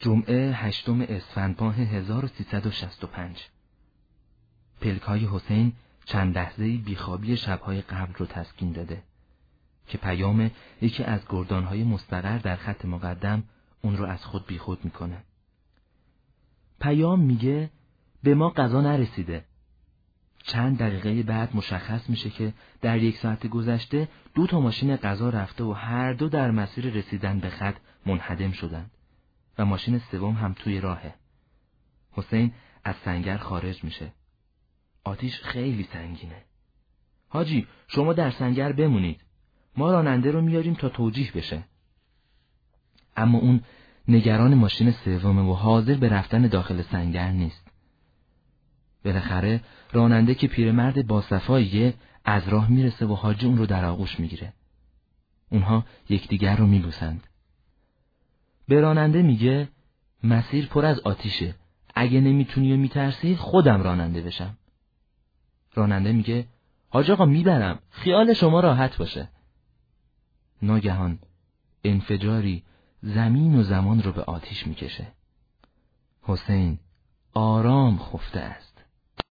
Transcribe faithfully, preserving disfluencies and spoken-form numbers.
جمعه هشتم اسفند ماه هزار و سیصد و شصت و پنج. پلک‌های حسین چند لحظه‌ای بیخوابی شب‌های قبل رو تسکین داده که پیام یکی از گردان‌های مستقر در خط مقدم اون رو از خود بیخود میکنه. پیام میگه به ما غذا نرسیده. چند دقیقه بعد مشخص میشه که در یک ساعت گذشته دو تا ماشین غذا رفته و هر دو در مسیر رسیدن به خط منهدم شدند و ماشین سوم هم توی راهه. حسین از سنگر خارج میشه. آتیش خیلی سنگینه. حاجی شما در سنگر بمونید. ما راننده رو میاریم تا توجیه بشه. اما اون نگران ماشین سومه و حاضر به رفتن داخل سنگر نیست. بالاخره راننده که پیرمرد باصفاییه از راه میرسه و حاجی اون رو در آغوش میگیره. اونها یکدیگر رو میبوسند. به راننده میگه مسیر پر از آتیشه. اگه نمیتونی و میترسی خودم راننده بشم. راننده میگه حاج آقا میبرم. خیال شما راحت باشه. ناگهان انفجاری زمین و زمان رو به آتیش میکشه. حسین آرام خفته است.